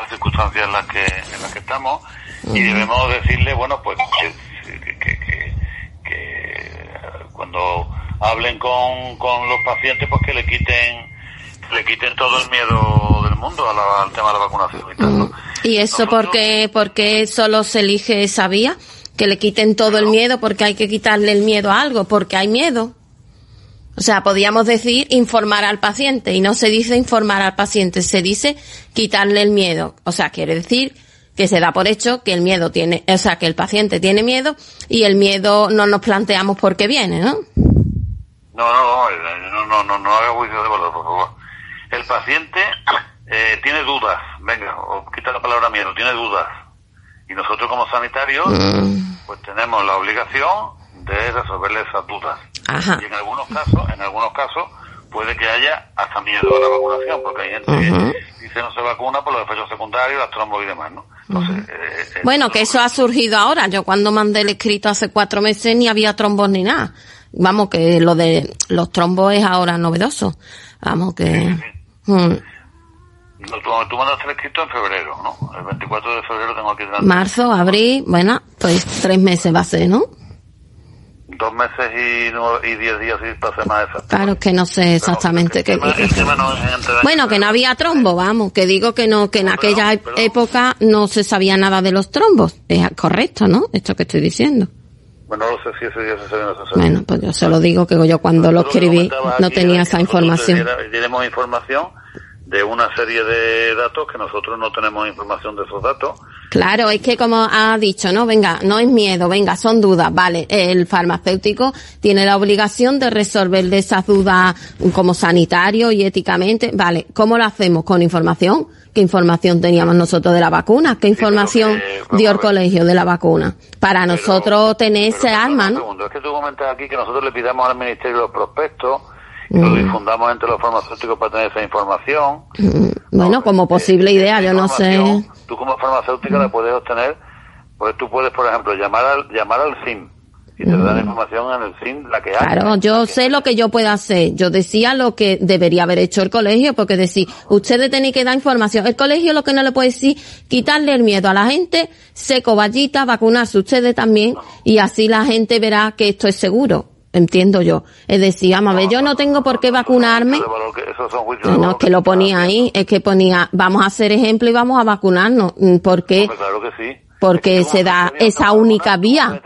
las circunstancias en las que estamos, y debemos decirle, bueno, pues que cuando hablen con los pacientes, pues que le quiten todo el miedo del mundo al tema de la vacunación y tal, ¿no? ¿Y eso por qué solo se elige esa vía? Que le quiten todo el miedo, porque hay que quitarle el miedo a algo, porque hay miedo. O sea, podríamos decir informar al paciente, y no se dice informar al paciente, se dice quitarle el miedo. O sea, quiere decir que se da por hecho que el miedo que el paciente tiene miedo, y el miedo no nos planteamos por qué viene, ¿no? No haga juicio de valor, por favor. El paciente tiene dudas, venga, o quita la palabra miedo, tiene dudas. Y nosotros como sanitarios, pues tenemos la obligación de resolverle esas dudas. Ajá. Y en algunos casos, puede que haya hasta miedo a la vacunación, porque hay gente que dice no se vacuna por los efectos secundarios, las trombos y demás, ¿no? Entonces, bueno, que eso ha surgido ahora. Yo cuando mandé el escrito hace 4 meses ni había trombos ni nada. Vamos, que lo de los trombos es ahora novedoso. Vamos, que... Sí. Tú mandaste el escrito en febrero, ¿no? El 24 de febrero tengo aquí delante. Marzo, abril, bueno, pues 3 meses va a ser, ¿no? 2 meses y 10 días y para ser más exacto. Claro, que no sé exactamente qué. Bueno, que no había trombo, vamos, que digo que no, que en aquella época no se sabía nada de los trombos. Es correcto, ¿no? Esto que estoy diciendo. Bueno, no sé si ese día se sabía o no se sabía. Bueno, pues yo se lo digo, que yo cuando lo escribí no tenía esa información. Tenemos información de una serie de datos que nosotros no tenemos información de esos datos. Claro, es que como ha dicho, ¿no? Venga, no es miedo, venga, son dudas, vale. El farmacéutico tiene la obligación de resolverle esas dudas como sanitario y éticamente. Vale, ¿cómo lo hacemos? ¿Con información? ¿Qué información teníamos nosotros de la vacuna? ¿Qué información dio el colegio de la vacuna? Para nosotros tener ese arma, ¿no? Es que tú comentas aquí que nosotros le pidamos al Ministerio los prospectos, que lo difundamos entre los farmacéuticos para tener esa información. Bueno, como posible idea, yo no sé. Tú como farmacéutica la puedes obtener, pues tú puedes, por ejemplo, llamar al CIM y te dan información en el CIM, la que hay. Claro, yo sé lo que yo puedo hacer. Yo decía lo que debería haber hecho el colegio, porque decir, ustedes tienen que dar información. El colegio lo que no le puede decir, quitarle el miedo a la gente, seco, vallita, vacunarse ustedes también, y así la gente verá que esto es seguro. Entiendo yo. Es decir, vamos a ver, yo no tengo por qué vacunarme. No, es que lo ponía ahí, es que ponía, vamos a hacer ejemplo y vamos a vacunarnos. ¿Por qué? Claro que sí. Porque se da esa única vía.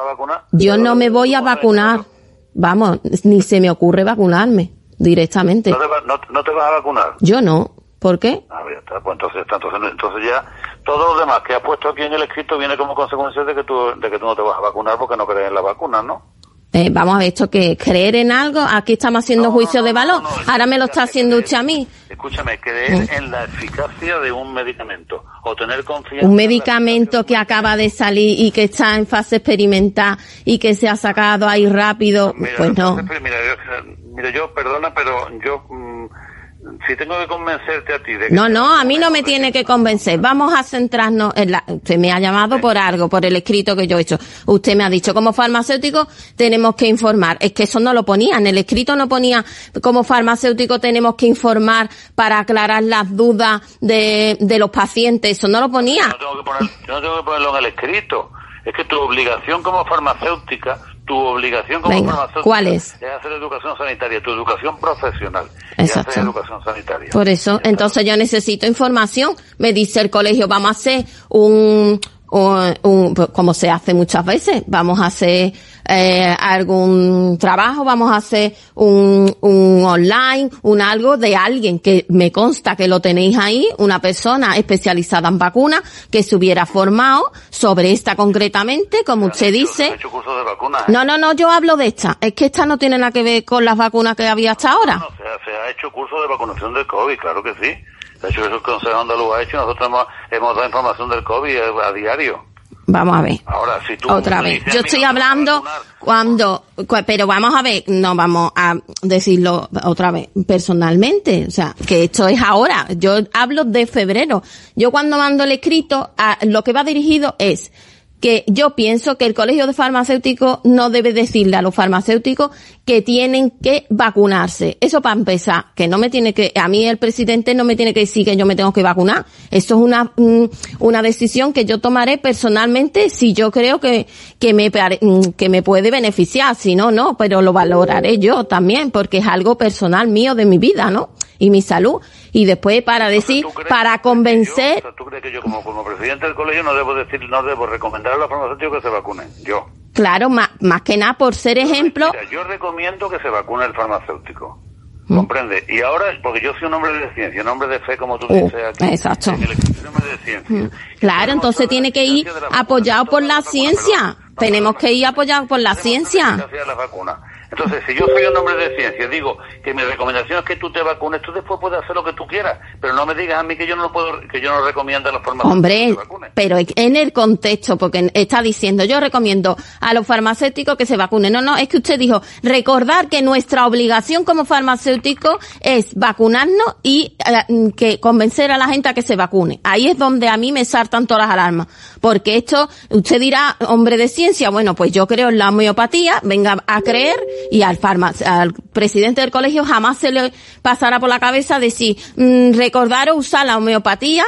Yo no me voy a vacunar. Vamos, ni se me ocurre vacunarme directamente. ¿No te vas a vacunar? Yo no. ¿Por qué? Ah, bien, está, pues entonces ya todo lo demás que has puesto aquí en el escrito viene como consecuencia de que tú no te vas a vacunar porque no crees en la vacuna, ¿no? Vamos a ver, esto que creer en algo, aquí estamos haciendo juicio de valor, ahora me lo está haciendo usted a mí. Escúchame, creer en la eficacia de un medicamento, o tener confianza. Un medicamento que acaba de salir y que está en fase experimental y que se ha sacado ahí rápido, pues no. Mira, yo, perdona, pero yo, si tengo que convencerte a ti de que... No, a mí no me tiene que convencer. Vamos a centrarnos en usted me ha llamado por algo, por el escrito que yo he hecho. Usted me ha dicho, como farmacéutico tenemos que informar. Es que eso no lo ponía. En el escrito no ponía, como farmacéutico tenemos que informar para aclarar las dudas de los pacientes. Eso no lo ponía. Yo no tengo que ponerlo en el escrito. Es que tu obligación como farmacéutica... ¿Cuál es? Es hacer educación sanitaria, tu educación profesional. Exacto. Es hacer educación sanitaria. Por eso, entonces yo necesito información. Me dice el colegio, vamos a hacer como se hace muchas veces, vamos a hacer algún trabajo, vamos a hacer un online, algo de alguien que me consta que lo tenéis ahí, una persona especializada en vacunas que se hubiera formado sobre esta concretamente, como usted dice. Hecho cursos de vacunas, No, yo hablo de esta. Es que esta no tiene nada que ver con las vacunas que había hasta ahora. No, se ha hecho curso de vacunación del COVID, claro que sí. De hecho, eso el Consejo Andaluz ha hecho, nosotros hemos dado información del COVID a diario. Vamos a ver. Ahora, si tú otra vez. Yo estoy hablando pero vamos a ver, no vamos a decirlo otra vez personalmente, o sea, que esto es ahora. Yo hablo de febrero. Yo cuando mando el escrito, lo que va dirigido es que yo pienso que el Colegio de Farmacéuticos no debe decirle a los farmacéuticos que tienen que vacunarse. Eso para empezar, que no me tiene que, a mí el presidente no me tiene que decir que yo me tengo que vacunar. Esto es una decisión que yo tomaré personalmente si yo creo que me puede beneficiar. Si no, no, pero lo valoraré yo también porque es algo personal mío de mi vida, ¿no? Y mi salud. Y después para decir, para convencer... ¿Tú crees que yo como presidente del colegio no debo recomendar a los farmacéuticos que se vacunen? Yo. Claro, más que nada por ser ejemplo... Mira, yo recomiendo que se vacune el farmacéutico. ¿Comprende? Y ahora, porque yo soy un hombre de ciencia, un hombre de fe, como tú dices aquí. Exacto. Un hombre de ciencia. Claro, entonces tiene que ir apoyado por la ciencia. Tenemos que ir apoyados por la ciencia. Entonces, si yo soy un hombre de ciencia, digo que mi recomendación es que tú te vacunes, tú después puedes hacer lo que tú quieras, pero no me digas a mí que yo no recomiendo a los farmacéuticos. Hombre, que se vacunen. pero en el contexto, porque está diciendo, yo recomiendo a los farmacéuticos que se vacunen. No, es que usted dijo, recordar que nuestra obligación como farmacéuticos es vacunarnos y que convencer a la gente a que se vacune. Ahí es donde a mí me saltan todas las alarmas, porque esto, usted dirá, hombre de ciencia, bueno, pues yo creo en la homeopatía, venga a creer, y al presidente del colegio jamás se le pasará por la cabeza decir, recordaros usar la homeopatía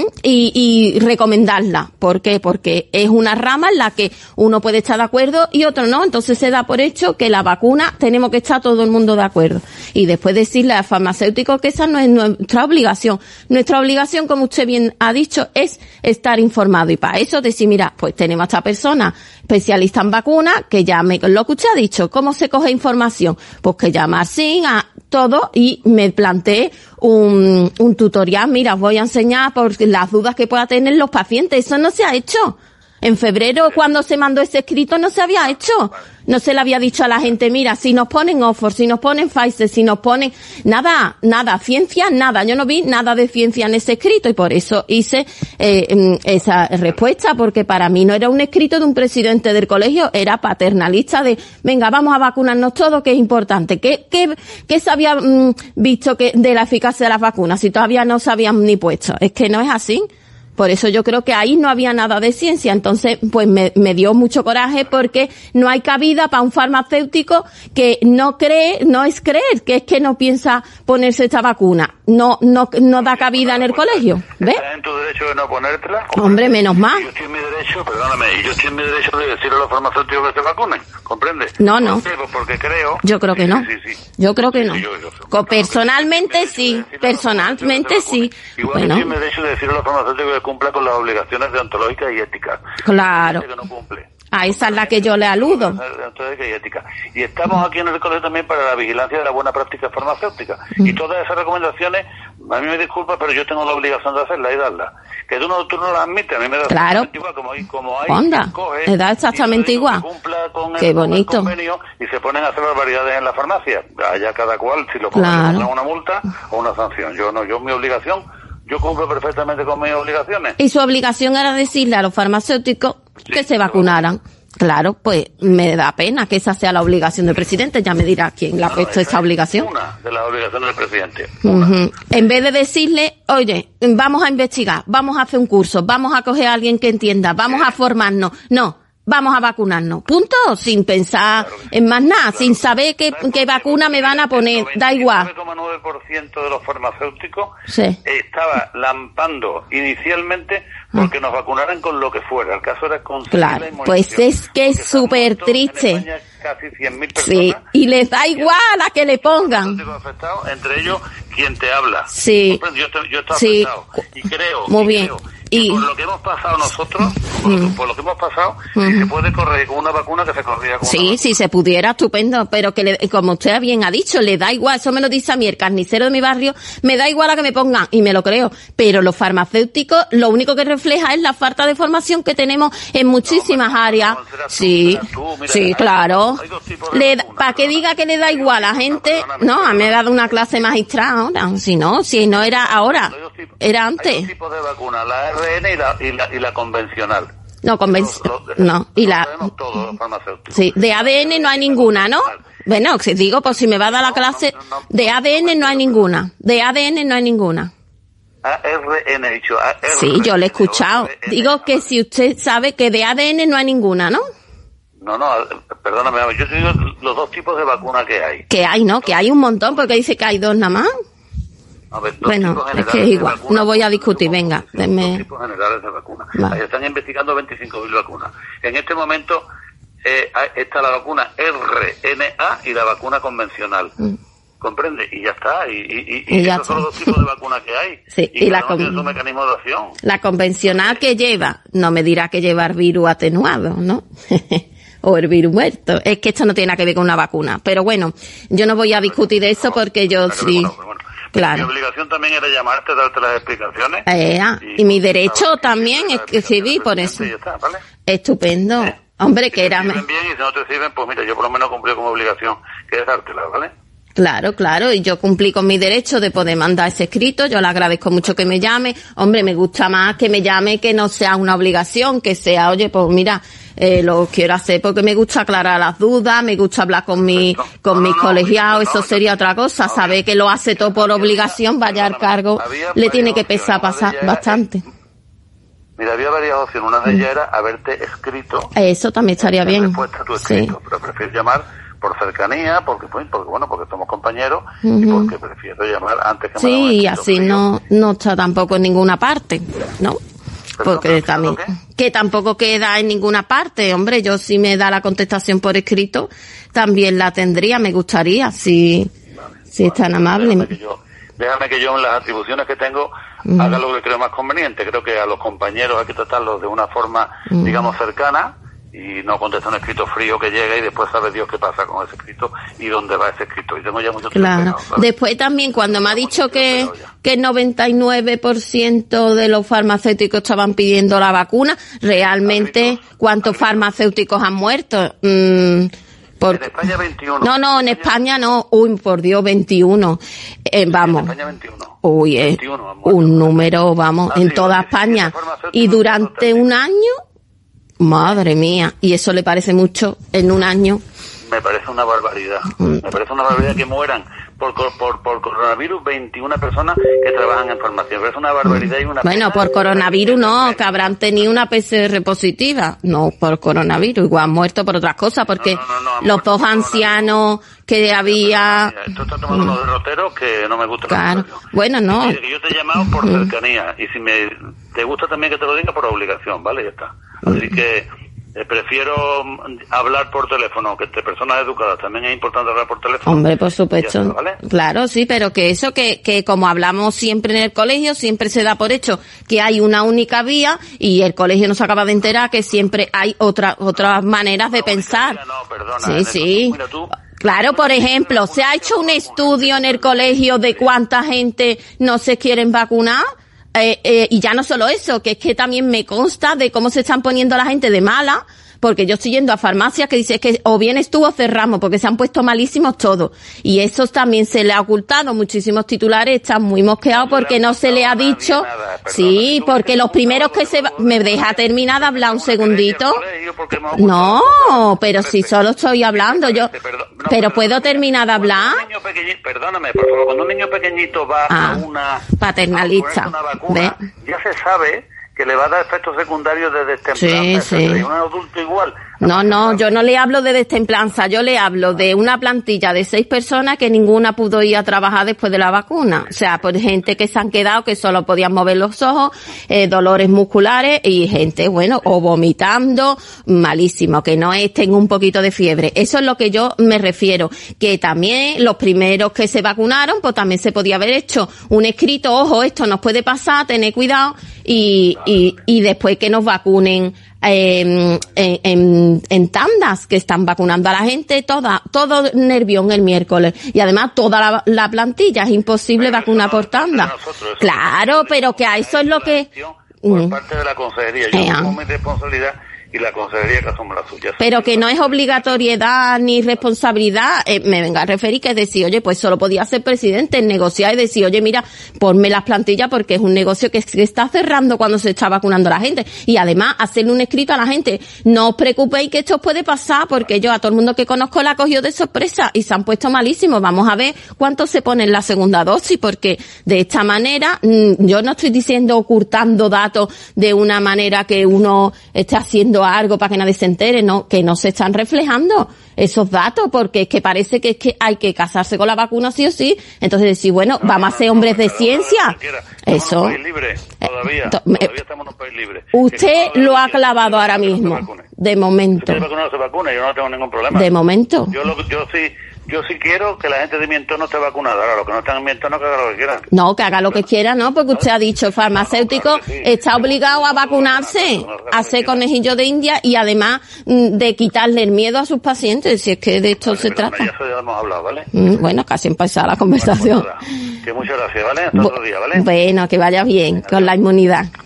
y recomendarla. ¿Por qué? Porque es una rama en la que uno puede estar de acuerdo y otro no. Entonces se da por hecho que la vacuna tenemos que estar todo el mundo de acuerdo. Y después decirle al farmacéutico que esa no es nuestra obligación. Nuestra obligación, como usted bien ha dicho, es estar informado. Y para eso decir, mira, pues tenemos a esta persona especialista en vacunas que llame, lo que usted ha dicho, ¿cómo se coge información? Pues que llama así a todo y me planteé un tutorial. Mira, os voy a enseñar por las dudas que pueda tener los pacientes. Eso no se ha hecho. En febrero, cuando se mandó ese escrito, no se había hecho. No se le había dicho a la gente, mira, si nos ponen Oxford, si nos ponen Pfizer, si nos ponen... Nada, ciencia, nada. Yo no vi nada de ciencia en ese escrito y por eso hice esa respuesta, porque para mí no era un escrito de un presidente del colegio, era paternalista de, venga, vamos a vacunarnos todos, que es importante. ¿Qué se había visto de la eficacia de las vacunas si todavía no se habían ni puesto? Es que no es así. Por eso yo creo que ahí no había nada de ciencia. Entonces, pues me dio mucho coraje porque no hay cabida para un farmacéutico que no es creer, que es que no piensa ponerse esta vacuna. No da cabida en el colegio. ¿Ves? ¿Estás en tu derecho de no ponértela? Hombre, menos mal. Yo estoy en mi derecho, perdóname, yo estoy en mi derecho de decirle a los farmacéuticos que se vacunen, ¿comprendes? No. ¿Por qué? Pues porque creo... Yo creo que no. Sí. Yo creo que no. Personalmente sí. Igual Bueno. estoy en mi derecho de decirle a los farmacéuticos que cumpla con las obligaciones deontológicas y éticas. Claro. Que no cumple. A esa es la que yo le aludo. Deontológica y ética. Y estamos aquí en el colegio también para la vigilancia de la buena práctica farmacéutica. Y todas esas recomendaciones, a mí me disculpa, pero yo tengo la obligación de hacerlas y darlas. Que tú no las admites, a mí me da claro. Igual, como hay Onda, coge, me da exactamente igual. Qué bonito. El convenio y se ponen a hacer barbaridades en la farmacia. Allá cada cual, si lo coge, claro. le pongan una multa o una sanción. Yo mi obligación, yo cumplo perfectamente con mis obligaciones. Y su obligación era decirle a los farmacéuticos que se vacunaran. Claro, pues me da pena que esa sea la obligación del presidente. Ya me dirá quién le ha puesto esa obligación. Una de las obligaciones del presidente. En vez de decirle, oye, vamos a investigar, vamos a hacer un curso, vamos a coger a alguien que entienda, vamos a formarnos. No, vamos a vacunarnos. Punto. Sin pensar en más nada, sin saber qué vacuna me van a poner. Da igual. El 99,9% de los farmacéuticos sí. Estaba lampando inicialmente porque nos vacunaran con lo que fuera. El caso era con claro, pues es que es súper triste. Casi 100.000 personas. Sí, y les da igual a que le pongan. Afectados, entre ellos quien te habla. Sí. Yo estoy afectado. Y creo. Muy bien. Y por lo que hemos pasado nosotros, por lo que hemos pasado, si se puede corregir con una vacuna, que se corrija con una vacuna. Sí, se pudiera, estupendo, pero que como usted bien ha dicho, le da igual, eso me lo dice a mí el carnicero de mi barrio, me da igual a que me pongan, y me lo creo, pero los farmacéuticos, lo único que refleja es la falta de formación que tenemos en muchísimas áreas. Sí, claro. Para que diga que le da igual a la gente, no, a mí me ha dado una clase magistral ahora, si no era ahora, era antes. Hay dos tipos de vacunas, la ARN y la convencional. No, no, y la... Todos los farmacéuticos. Sí, de ADN no hay ninguna, ¿no? Bueno, si digo, pues si me va a dar la clase, de ADN no hay ninguna. De ADN no hay ninguna. ARN, he dicho ARN. Sí, yo lo he escuchado. Digo que si usted sabe que de ADN no hay ninguna, ¿no? No, perdóname, yo te digo los dos tipos de vacuna que hay. Que hay, ¿no? Que hay un montón, porque dice que hay dos nada más. A ver, bueno, es que es igual, no voy a discutir, venga, denme. Dos tipos generales de vacunas. Vale. Ahí están investigando 25.000 vacunas. En este momento está la vacuna RNA y la vacuna convencional. ¿Comprende? Y ya está. Y ya esos son los dos tipos de vacunas que hay. Sí, y la cada uno tiene su mecanismo de acción. La convencional que lleva, no me dirá que lleva el virus atenuado, ¿no? O el virus muerto. Es que esto no tiene nada que ver con una vacuna. Pero bueno, yo no voy a discutir de eso porque yo sí. Claro. Mi obligación también era llamarte, darte las explicaciones. Y mi derecho también es que escribí por eso. Está, ¿vale? Estupendo. Hombre, que era... Si te sirven bien y si no te sirven, pues mira, yo por lo menos cumplí con mi obligación, que es dártelas, ¿vale? Claro, y yo cumplí con mi derecho de poder mandar ese escrito, yo le agradezco mucho que me llame, hombre, me gusta más que me llame, que no sea una obligación, que sea, oye, pues mira, lo quiero hacer porque me gusta aclarar las dudas, me gusta hablar con mis colegiados, eso sería otra cosa, saber que lo hace todo por obligación, vaya al cargo, le tiene que pesar bastante. Mira, había varias opciones, una de ellas era haberte escrito. Eso también estaría bien. Respuesta a tu escrito, pero prefiero llamar por cercanía, porque somos compañeros y porque prefiero llamar antes que sí, y así no está tampoco en ninguna parte, ¿no? Porque también que tampoco queda en ninguna parte, hombre, yo si me da la contestación por escrito también la tendría, me gustaría, si es tan amable. Déjame que yo en las atribuciones que tengo haga lo que creo más conveniente. Creo que a los compañeros hay que tratarlos de una forma, digamos, cercana, y no contestar un escrito frío que llega y después sabe Dios qué pasa con ese escrito y dónde va ese escrito. Y tengo ya mucho tiempo. Claro. Después también cuando me ha dicho que el 99% de los farmacéuticos estaban pidiendo la vacuna, realmente ¿cuántos farmacéuticos han muerto? En España 21. No, en España no. Uy, por Dios, 21. Vamos. En España 21. Uy, es un número, vamos, en toda España. Y durante un año, madre mía, y eso le parece mucho en un año. Me parece una barbaridad. Me parece una barbaridad que mueran por coronavirus 21 personas que trabajan en farmacia. Me parece una barbaridad y una... Bueno, por coronavirus no, que habrán tenido una PCR positiva. No, por coronavirus, igual han muerto por otras cosas, porque los dos ancianos que había... Esto está tomando unos derroteros que no me gustan. Claro, bueno, no. Que yo te he llamado por cercanía, y si te gusta también que te lo diga por obligación, ¿vale? Ya está. Así que... prefiero hablar por teléfono, que entre personas educadas también es importante hablar por teléfono. Hombre, por supuesto. Está, ¿vale? Claro, sí, pero que eso que como hablamos siempre en el colegio, siempre se da por hecho que hay una única vía y el colegio nos acaba de enterar que siempre hay otras maneras de pensar. No, perdona. Sí. Mira, tú, claro, por ejemplo, ¿se ha hecho un estudio en el colegio de cuánta gente no se quieren vacunar? Y ya no solo eso, que es que también me consta de cómo se están poniendo la gente de mala, porque yo estoy yendo a farmacias que dice que o bien estuvo o cerramos, porque se han puesto malísimos todos. Y eso también se le ha ocultado, muchísimos titulares están muy mosqueados porque no se le ha dicho. Sí, porque los primeros que me deja terminar de hablar un segundito. No, pero si solo estoy hablando yo. Pero puedo terminar de hablar. Perdóname, por favor, cuando un niño pequeñito va a una paternalista, una vacuna, ya se sabe que le va a dar efectos secundarios de destemplanza. Sí. Y un adulto igual. No, yo no le hablo de destemplanza, yo le hablo de una plantilla de 6 personas que ninguna pudo ir a trabajar después de la vacuna. O sea, por gente que se han quedado que solo podían mover los ojos, dolores musculares y gente, bueno, o vomitando, malísimo, que no tengo un poquito de fiebre. Eso es lo que yo me refiero. Que también los primeros que se vacunaron, pues también se podía haber hecho un escrito, ojo, esto nos puede pasar, tened cuidado, y después que nos vacunen en tandas, que están vacunando a la gente todo nervión el miércoles, y además toda la plantilla, es imposible vacunar por tanda. Claro, pero que a eso es lo que por parte de la consejería. Yo tomo mi responsabilidad y la consejería que asume la suya. Pero que no es obligatoriedad ni responsabilidad, me venga a referir que es decir, oye, pues solo podía ser presidente, negociar y decir, oye, mira, ponme las plantillas porque es un negocio que se está cerrando cuando se está vacunando a la gente. Y además, hacerle un escrito a la gente, no os preocupéis que esto puede pasar porque yo a todo el mundo que conozco la cogió de sorpresa y se han puesto malísimos. Vamos a ver cuánto se pone en la segunda dosis porque de esta manera, yo no estoy diciendo ocultando datos de una manera que uno esté haciendo algo para que nadie se entere, no, que no se están reflejando esos datos, porque es que parece que hay que casarse con la vacuna sí o sí. Entonces decir, bueno, vamos a ser hombres de ciencia. Eso. Todavía estamos en un país libre. Usted lo ha clavado ahora mismo. De momento. Si no se vacuna, yo no tengo ningún problema. De momento. Yo sí quiero que la gente de mi entorno esté vacunada. Ahora, los que no están en mi entorno, que haga lo que quieran. No, que haga lo que quiera, no, porque usted ha dicho, el farmacéutico está obligado a vacunarse, a hacer conejillo de India y además de quitarle el miedo a sus pacientes, si es que de esto se trata. Ya eso ya hemos hablado, ¿vale? Bueno, casi empezó la conversación. Que muchas gracias, ¿vale? Hasta otro día, ¿vale? Bueno, que vaya bien con la inmunidad.